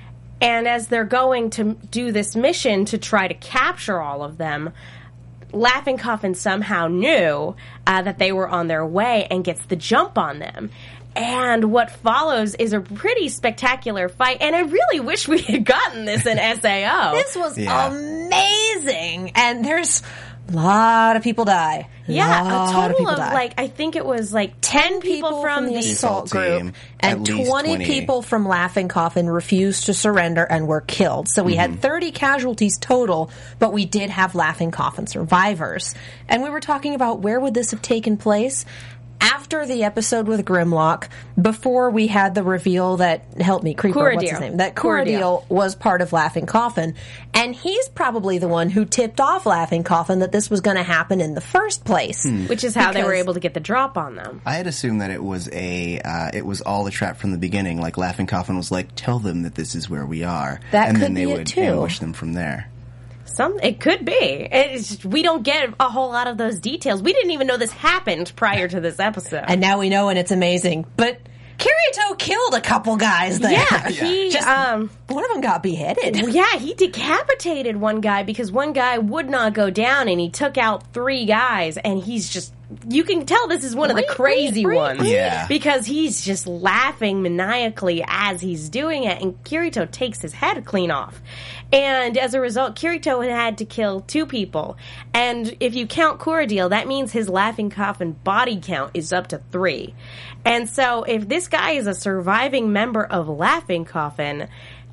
Speaker 2: and as they're going to do this mission to try to capture all of them, Laughing Coffin somehow knew uh, that they were on their way and gets the jump on them. And what follows is a pretty spectacular fight. And I really wish we had gotten this in S A O.
Speaker 4: This was
Speaker 3: Yeah.
Speaker 4: amazing. And there's a lot of people die.
Speaker 2: Yeah,
Speaker 4: Lot
Speaker 2: a total
Speaker 4: people
Speaker 2: of,
Speaker 4: die.
Speaker 2: like, I think it was like ten people, from, the
Speaker 4: assault
Speaker 3: assault
Speaker 4: group,
Speaker 3: team,
Speaker 4: and
Speaker 3: at least
Speaker 4: twenty,
Speaker 3: twenty.
Speaker 4: people from Laughing Coffin refused to surrender and were killed. So we
Speaker 3: Mm-hmm.
Speaker 4: had thirty casualties total, but we did have Laughing Coffin survivors. And we were talking about where would this have taken place? After the episode with Grimlock, before we had the reveal that, help me, Creeper, what's his
Speaker 2: Kuradil.
Speaker 4: name? That
Speaker 2: Kuradil.
Speaker 4: Kuradil was part of Laughing Coffin. And he's probably the one who tipped off Laughing Coffin that this was going to happen in the first place.
Speaker 2: Which is how they were
Speaker 4: Because-
Speaker 2: able to get the drop on them.
Speaker 3: I had assumed that it was a, uh, it was all a trap from the beginning. Like Laughing Coffin was like, "Tell them that this is where we are,"
Speaker 4: That
Speaker 3: and
Speaker 4: could
Speaker 3: then they
Speaker 4: be it,
Speaker 3: would
Speaker 4: too.
Speaker 3: ambush them from there.
Speaker 2: Some it could be. It's just, we don't get a whole lot of those details. We didn't even know this happened prior to this episode.
Speaker 4: And now we know, and it's amazing. But Kirito killed a couple guys there.
Speaker 2: yeah, he
Speaker 4: Just-
Speaker 2: um
Speaker 4: One of them got beheaded.
Speaker 2: yeah, he decapitated one guy because one guy would not go down and he took out three guys and he's just you can tell this is one of the crazy ones.
Speaker 3: Yeah.
Speaker 2: Because he's just laughing maniacally as he's doing it and Kirito takes his head clean off. And as a result, Kirito had had to kill two people. And if you count Kuradil, that means his Laughing Coffin body count is up to three. And so if this guy is a surviving member of Laughing Coffin,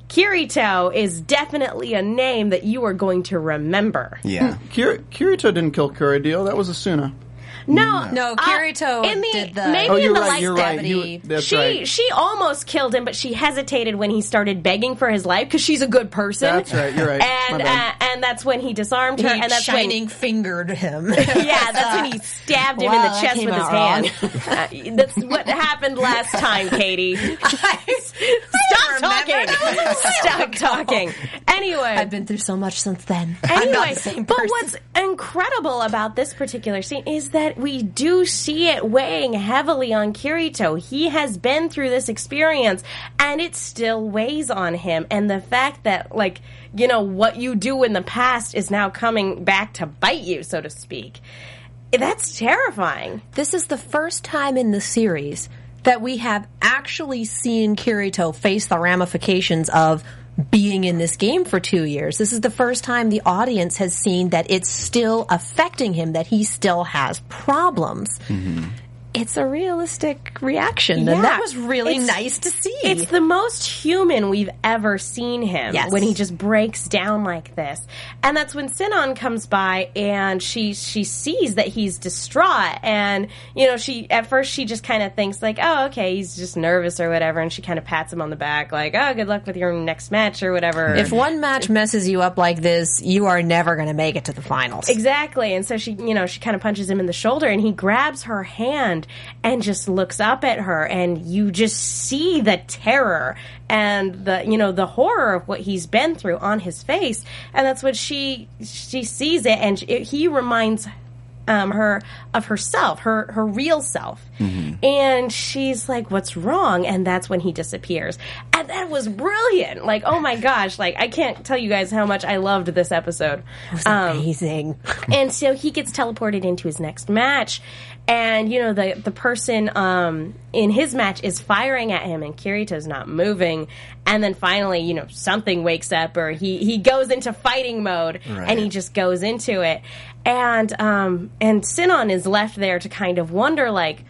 Speaker 2: Kirito is definitely a name that you are going to remember.
Speaker 3: Yeah.
Speaker 5: Kir- Kirito didn't kill Kuradil. That was Asuna.
Speaker 2: No,
Speaker 4: No,
Speaker 2: uh,
Speaker 4: Kirito
Speaker 2: in the,
Speaker 4: did the-
Speaker 2: maybe
Speaker 5: Oh,
Speaker 2: in
Speaker 5: you're
Speaker 2: the
Speaker 5: right.
Speaker 2: light
Speaker 5: You're
Speaker 2: step.
Speaker 5: right. He, that's
Speaker 2: she
Speaker 5: right.
Speaker 2: she almost killed him, but she hesitated when he started begging for his life because she's a good person.
Speaker 5: That's right, you're right.
Speaker 2: And
Speaker 5: My bad.
Speaker 2: uh, and that's when he disarmed her,
Speaker 4: He
Speaker 2: and that's
Speaker 4: shining
Speaker 2: when
Speaker 4: fingered him.
Speaker 2: yeah, that's when he stabbed him
Speaker 4: Wow,
Speaker 2: in the
Speaker 4: that
Speaker 2: chest
Speaker 4: came
Speaker 2: with his
Speaker 4: out
Speaker 2: hand. Uh, that's what happened last time, Katie. Stop talking.
Speaker 4: remember.
Speaker 2: Stop talking. Anyway,
Speaker 4: I've been through so much since then. I'm not
Speaker 2: Anyway,
Speaker 4: the same
Speaker 2: but
Speaker 4: person.
Speaker 2: what's incredible about this particular scene is that we do see it weighing heavily on Kirito. He has been through this experience, and it still weighs on him. And the fact that, like, you know, what you do in the past is now coming back to bite you, so to speak. That's terrifying.
Speaker 4: This is the first time in the series that we have actually seen Kirito face the ramifications of being in this game for two years. This is the first time the audience has seen that it's still affecting him, that he still has problems. Mm-hmm. It's a realistic reaction,
Speaker 2: Yeah.
Speaker 4: and that was really
Speaker 2: It's-
Speaker 4: nice to see.
Speaker 2: It's the most human we've ever seen him
Speaker 4: Yes.
Speaker 2: when he just breaks down like this. And that's when Sinon comes by and she she sees that he's distraught, and you know, she at first she just kind of thinks like, "Oh, okay, he's just nervous or whatever," and she kind of pats him on the back like, "Oh, good luck with your next match or whatever."
Speaker 4: If one match messes you up like this, you are never going to make it to the finals.
Speaker 2: Exactly. And so she, you know, she kind of punches him in the shoulder, and he grabs her hand and just looks up at her, and you just see the terror and the, you know, the horror of what he's been through on his face. And that's what she, she sees it, and it, he reminds um, her of herself, her, her real self. Mm-hmm. And she's like, "What's wrong?" And that's when he disappears. And that was brilliant. Like, oh my gosh, like, I can't tell you guys how much I loved this episode.
Speaker 4: It was
Speaker 2: Um,
Speaker 4: amazing.
Speaker 2: and so he gets teleported into his next match, and you know, the the person um, in his match is firing at him, and Kirito's not moving. And then finally, you know, something wakes up, or he he goes into fighting mode,
Speaker 3: Right.
Speaker 2: and he just goes into it. And um and Sinon is left there to kind of wonder, like,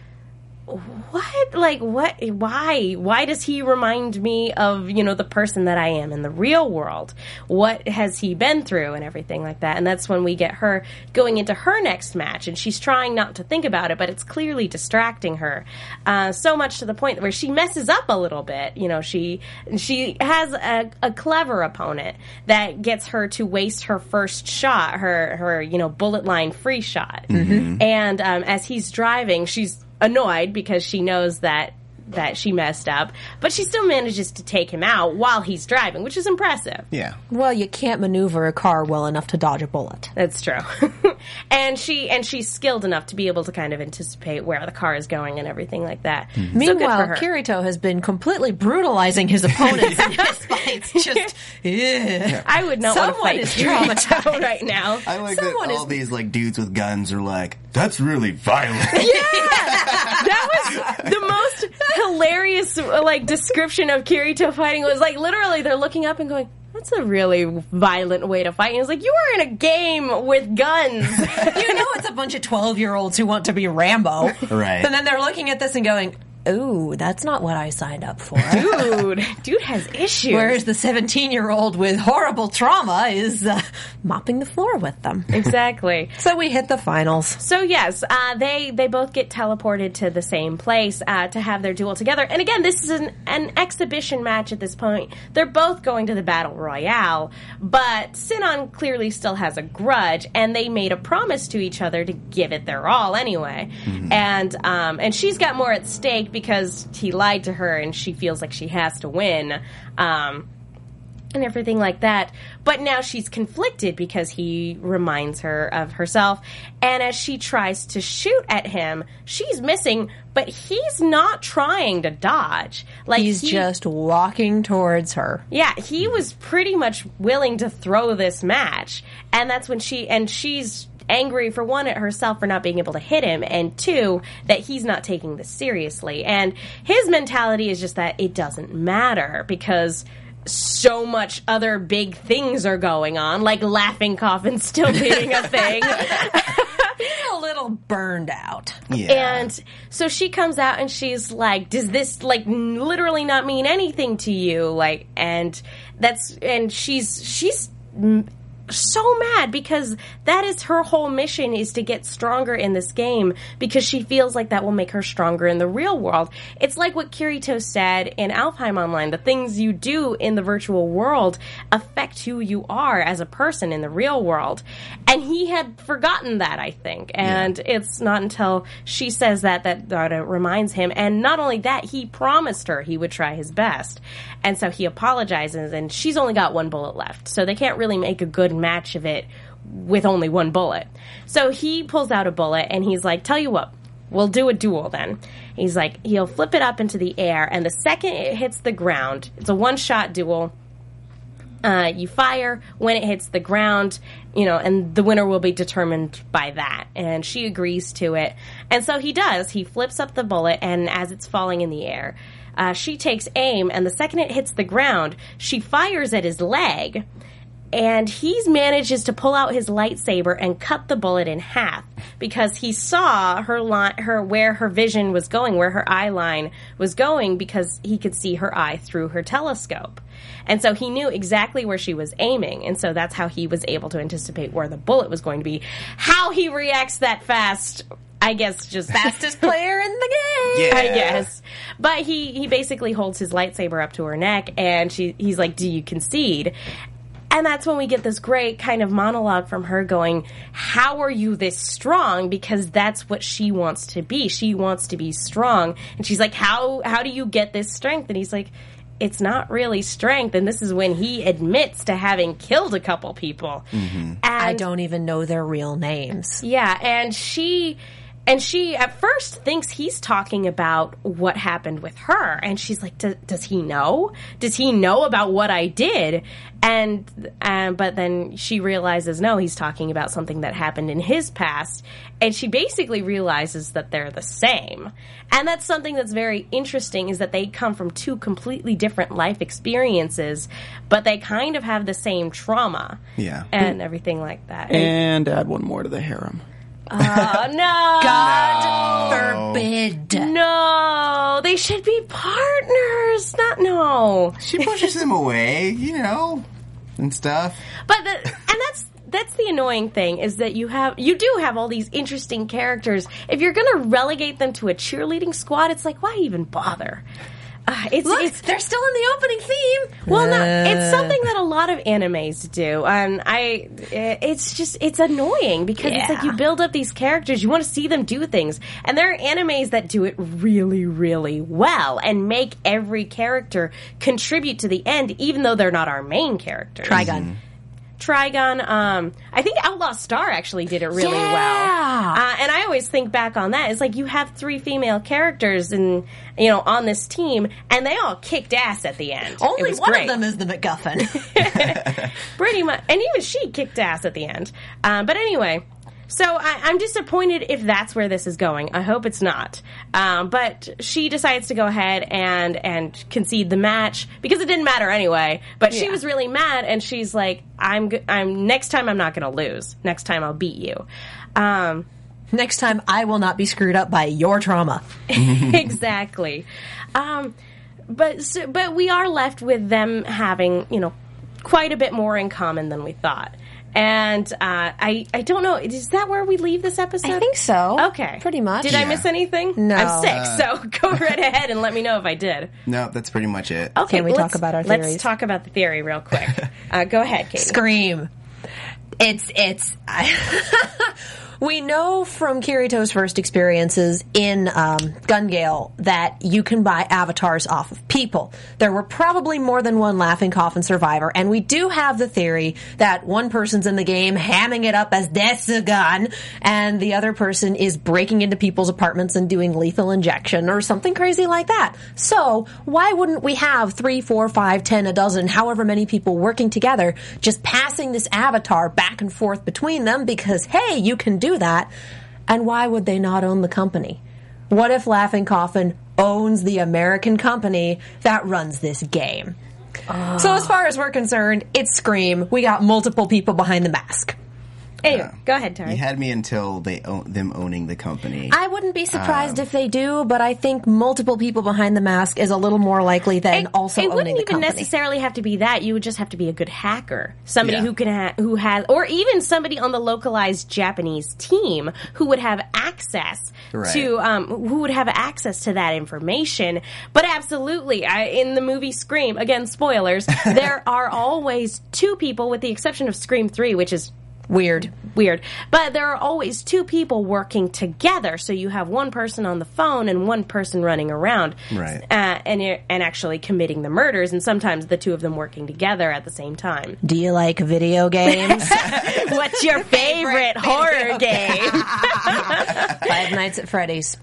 Speaker 2: what, like, what, why, why does he remind me of, you know, the person that I am in the real world? What has he been through and everything like that? And that's when we get her going into her next match, and she's trying not to think about it, but it's clearly distracting her, uh, so much to the point where she messes up a little bit. You know, she, she has a, a clever opponent that gets her to waste her first shot, her, her, you know, bullet line free shot. Mm-hmm. And, um, as he's driving, she's annoyed because she knows that that she messed up, but she still manages to take him out while he's driving, which is impressive.
Speaker 3: Yeah.
Speaker 4: Well, you can't maneuver a car well enough to dodge a bullet.
Speaker 2: That's true. and she and she's skilled enough to be able to kind of anticipate where the car is going and everything like that. So good for
Speaker 4: Meanwhile,
Speaker 2: her.
Speaker 4: Kirito has been completely brutalizing his opponents in his fights. Just, ugh.
Speaker 2: I would not
Speaker 4: Someone
Speaker 2: want to
Speaker 4: is
Speaker 2: fight Kirito
Speaker 4: traumatized.
Speaker 2: right now.
Speaker 3: I like
Speaker 4: Someone
Speaker 3: that all
Speaker 4: is-
Speaker 3: these like dudes with guns are like, "That's really violent."
Speaker 2: That was the most hilarious like description of Kirito fighting. Was like literally they're looking up and going, "That's a really violent way to fight." And it's like, you are in a game with guns.
Speaker 4: You know it's a bunch of twelve-year-olds who want to be Rambo.
Speaker 3: Right.
Speaker 4: And then they're looking at this and going, ooh, that's not what I signed up for.
Speaker 2: Dude, dude has issues.
Speaker 4: Whereas the seventeen-year-old with horrible trauma is uh, mopping the floor with them.
Speaker 2: Exactly.
Speaker 4: So we hit the finals.
Speaker 2: So yes, uh, they they both get teleported to the same place uh, to have their duel together. And again, this is an, an exhibition match at this point. They're both going to the battle royale, but Sinon clearly still has a grudge, and they made a promise to each other to give it their all anyway. Mm-hmm. And um, and she's got more at stake because he lied to her, and she feels like she has to win. Um, and everything like that. But now she's conflicted because he reminds her of herself. And as she tries to shoot at him, she's missing, but he's not trying to dodge. Like
Speaker 4: He's
Speaker 2: he,
Speaker 4: just walking towards her.
Speaker 2: yeah, he was pretty much willing to throw this match. And that's when she, and she's angry for one at herself for not being able to hit him, and two, that he's not taking this seriously. And his mentality is just that it doesn't matter because so much other big things are going on, like Laughing Coffin still being a thing.
Speaker 4: A little burned out.
Speaker 3: Yeah.
Speaker 2: And so she comes out and she's like, does this like n- literally not mean anything to you? Like, and that's, and she's, she's, mm, so mad because that is her whole mission, is to get stronger in this game because she feels like that will make her stronger in the real world. It's like what Kirito said in Alfheim Online. The things you do in the virtual world affect who you are as a person in the real world. And he had forgotten that, I think. And yeah. It's not until she says that that, that it reminds him. And not only that, he promised her he would try his best. And so he apologizes, and she's only got one bullet left. So they can't really make a good match of it with only one bullet. So he pulls out a bullet and he's like, tell you what, we'll do a duel then. He's like, he'll flip it up into the air, and the second it hits the ground, it's a one-shot duel. Uh, you fire when it hits the ground, you know, and the winner will be determined by that. And she agrees to it. And so he does. He flips up the bullet, and as it's falling in the air, uh, she takes aim, and the second it hits the ground, she fires at his leg. And he manages to pull out his lightsaber and cut the bullet in half because he saw her line, her where her vision was going, where her eye line was going, because he could see her eye through her telescope. And so he knew exactly where she was aiming, and so that's how he was able to anticipate where the bullet was going to be. How he reacts that fast, I guess, just
Speaker 4: fastest player in the game.
Speaker 3: Yeah.
Speaker 2: I guess. But he, he basically holds his lightsaber up to her neck, and she he's like, do you concede? And that's when we get this great kind of monologue from her going, how are you this strong? Because that's what she wants to be. She wants to be strong. And she's like, how how do you get this strength? And he's like, it's not really strength. And this is when he admits to having killed a couple people.
Speaker 3: Mm-hmm.
Speaker 2: And,
Speaker 4: I don't even know their real names.
Speaker 2: Yeah, and she... And she, at first, thinks he's talking about what happened with her. And she's like, does he know? Does he know about what I did? And, um, but then she realizes, no, he's talking about something that happened in his past. And she basically realizes that they're the same. And that's something that's very interesting, is that they come from two completely different life experiences, but they kind of have the same trauma.
Speaker 3: Yeah.
Speaker 2: And everything like that.
Speaker 5: And add one more to the harem.
Speaker 2: Oh, no.
Speaker 4: God forbid.
Speaker 2: No. They should be partners. Not, no.
Speaker 3: She pushes him away, you know, and stuff.
Speaker 2: But, the, and that's, that's the annoying thing, is that you have, you do have all these interesting characters. If you're going to relegate them to a cheerleading squad, it's like, why even bother? Uh, it's,
Speaker 4: Look,
Speaker 2: it's,
Speaker 4: they're still in the opening theme.
Speaker 2: Well, no, it's something that a lot of animes do, and I, it's just, it's annoying because
Speaker 4: Yeah.
Speaker 2: it's like you build up these characters, you want to see them do things, and there are animes that do it really, really well and make every character contribute to the end, even though they're not our main characters.
Speaker 4: Trigun.
Speaker 2: Trigun, um, I think Outlaw Star actually did it really
Speaker 4: Yeah.
Speaker 2: well. Uh, and I always think back on that. It's like you have three female characters and, you know, on this team, and they all kicked ass at the end.
Speaker 4: Only
Speaker 2: It was
Speaker 4: one
Speaker 2: great.
Speaker 4: of them is the MacGuffin.
Speaker 2: Pretty much. And even she kicked ass at the end. Um, but anyway, so I, I'm disappointed if that's where this is going. I hope it's not. Um, but she decides to go ahead and, and concede the match because it didn't matter anyway. But she
Speaker 4: Yeah.
Speaker 2: was really mad, and she's like, "I'm, g- I'm next time I'm not going to lose. Next time I'll beat you." Um,
Speaker 4: Next time, I will not be screwed up by your trauma.
Speaker 2: exactly. Um, but so, but we are left with them having, you know, quite a bit more in common than we thought. And uh, I I don't know, is that where we leave this episode?
Speaker 4: I think so.
Speaker 2: Okay.
Speaker 4: Pretty much.
Speaker 2: Did I
Speaker 3: Yeah.
Speaker 2: miss anything?
Speaker 4: No.
Speaker 2: I'm sick, so go right ahead and let me know if I did.
Speaker 3: No, that's pretty much it.
Speaker 2: Okay,
Speaker 4: Can we
Speaker 2: let's-
Speaker 4: talk about our
Speaker 2: Let's
Speaker 4: theories?
Speaker 2: talk about the theory real quick. Uh, go ahead, Katie.
Speaker 4: Scream. It's, it's, I, we know from Kirito's first experiences in um, Gun Gale that you can buy avatars off of people. There were probably more than one Laughing Coffin survivor, and we do have the theory that one person's in the game hamming it up as Desugan, and the other person is breaking into people's apartments and doing lethal injection or something crazy like that. So, why wouldn't we have three, four, five, ten, a dozen, however many people working together, just passing this avatar back and forth between them because, hey, you can do that. And why would they not own the company? What if Laughing Coffin owns the American company that runs this game? So as far as we're concerned, it's Scream. We got multiple people behind the mask.
Speaker 2: Anyway, go ahead, Tari.
Speaker 3: You had me until they own, them owning the company.
Speaker 4: I wouldn't be surprised
Speaker 3: Um,
Speaker 4: if they do, but I think multiple people behind the mask is a little more likely than
Speaker 2: It,
Speaker 4: also
Speaker 2: it
Speaker 4: owning
Speaker 2: wouldn't
Speaker 4: the
Speaker 2: even
Speaker 4: company.
Speaker 2: necessarily have to be that. You would just have to be a good hacker, somebody
Speaker 3: Yeah.
Speaker 2: who can ha- who has, or even somebody on the localized Japanese team who would have access
Speaker 3: Right.
Speaker 2: to, um, who would have access to that information. But absolutely, I, in the movie Scream, again, spoilers, there are always two people, with the exception of Scream three, which is
Speaker 4: Weird.
Speaker 2: weird. But there are always two people working together. So you have one person on the phone and one person running around.
Speaker 3: Right.
Speaker 2: Uh, and, you're- and actually committing the murders, and sometimes the two of them working together at the same time.
Speaker 4: Do you like video games?
Speaker 2: What's your favorite horror game?
Speaker 4: Five Nights at Freddy's.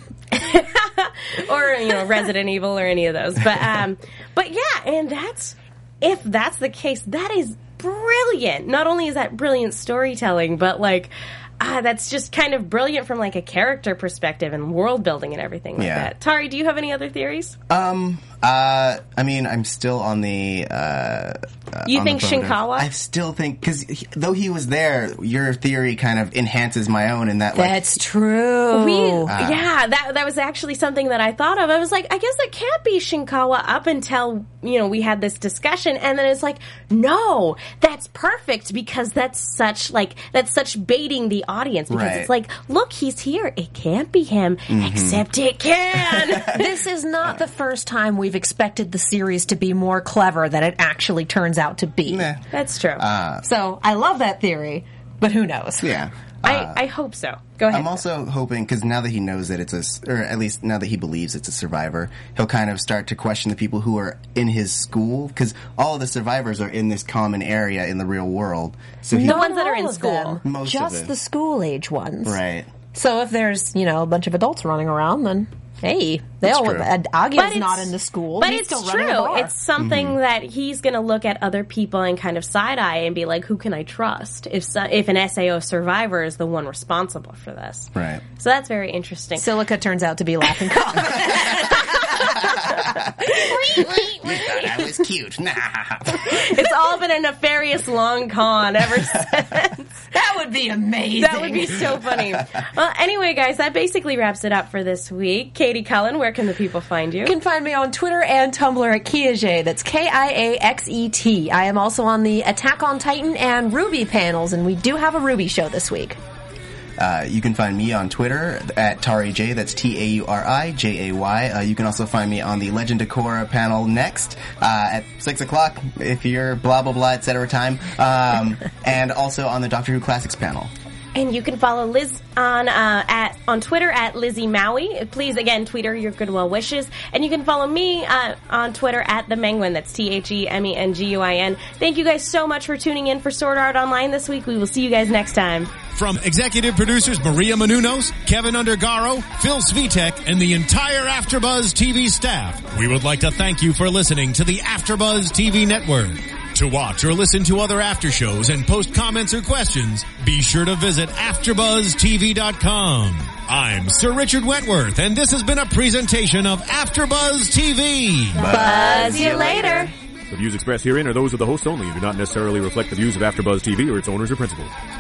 Speaker 2: Or, you know, Resident Evil or any of those. But, um, but yeah, and that's, if that's the case, that is brilliant. Not only is that brilliant storytelling, but like, ah, that's just kind of brilliant from like a character perspective and world building and everything like
Speaker 3: Yeah.
Speaker 2: that. Tari, do you have any other theories?
Speaker 3: Um, uh, I mean, I'm still on the, uh, uh
Speaker 2: You
Speaker 3: on
Speaker 2: think
Speaker 3: the boat of-
Speaker 2: Shinkawa?
Speaker 3: I still think, because though he was there, your theory kind of enhances my own in that, like,
Speaker 4: That's true.
Speaker 2: We, yeah, that that was actually something that I thought of. I was like, I guess it can't be Shinkawa up until, you know, we had this discussion, and then it's like, no, that's perfect, because that's such like that's such baiting the audience, because
Speaker 3: Right.
Speaker 2: it's like, look, he's here. It can't be him, except it can.
Speaker 4: This is not the first time we've expected the series to be more clever than it actually turns out to be.
Speaker 3: meh.
Speaker 2: That's true.
Speaker 4: So I love that theory, but who knows?
Speaker 3: Yeah.
Speaker 2: I, I hope so. Go ahead.
Speaker 3: I'm also hoping, because now that he knows that it's a, s- or at least now that he believes it's a survivor, he'll kind of start to question the people who are in his school, because all of the survivors are in this common area in the real world. So he,
Speaker 2: The ones that are
Speaker 4: All
Speaker 2: in
Speaker 4: of
Speaker 2: school.
Speaker 4: them.
Speaker 3: Most of
Speaker 4: Just
Speaker 3: it.
Speaker 4: the school age ones.
Speaker 3: right.
Speaker 4: So if there's, you know, a bunch of adults running around, then hey, they'll.
Speaker 3: true.
Speaker 4: Uh, Agi's
Speaker 2: But it's-
Speaker 4: not in the school.
Speaker 2: But
Speaker 4: He's
Speaker 2: it's
Speaker 4: still
Speaker 2: true.
Speaker 4: running a bar.
Speaker 2: It's something that he's going to look at other people and kind of side eye and be like, "Who can I trust?" If so, if an S A O survivor is the one responsible for this,
Speaker 3: Right.
Speaker 2: So that's very interesting.
Speaker 4: Silica turns out to be laughing cock.
Speaker 3: You thought I was cute. Nah.
Speaker 2: It's all been a nefarious long con ever since.
Speaker 4: That would be amazing.
Speaker 2: That would be so funny. Well, anyway, guys, that basically wraps it up for this week. Katie Cullen, where can the people find you?
Speaker 4: You can find me on Twitter and Tumblr at Kiaxet. That's K I A X E T. I am also on the Attack on Titan and Ruby panels, and we do have a Ruby show this week.
Speaker 3: Uh, you can find me on Twitter at Tari J. That's T A U R I J A Y. Uh, you can also find me on the Legend of Korra panel next uh, at six o'clock if you're blah, blah, blah, et cetera time. Um, and also on the Doctor Who Classics panel.
Speaker 2: And you can follow Liz on uh, at on Twitter at Lizzie Maui. Please, again, tweet her your goodwill wishes. And you can follow me uh, on Twitter at The Menguin. That's T H E M E N G U I N. Thank you guys so much for tuning in for Sword Art Online this week. We will see you guys next time.
Speaker 1: From executive producers Maria Menounos, Kevin Undergaro, Phil Svitek, and the entire AfterBuzz T V staff, we would like to thank you for listening to the AfterBuzz T V network. To watch or listen to other after shows and post comments or questions, be sure to visit after buzz T V dot com. I'm Sir Richard Wentworth, and this has been a presentation of AfterBuzz T V.
Speaker 2: Buzz you later.
Speaker 6: The views expressed herein are those of the host only and do not necessarily reflect the views of AfterBuzz T V or its owners or principals.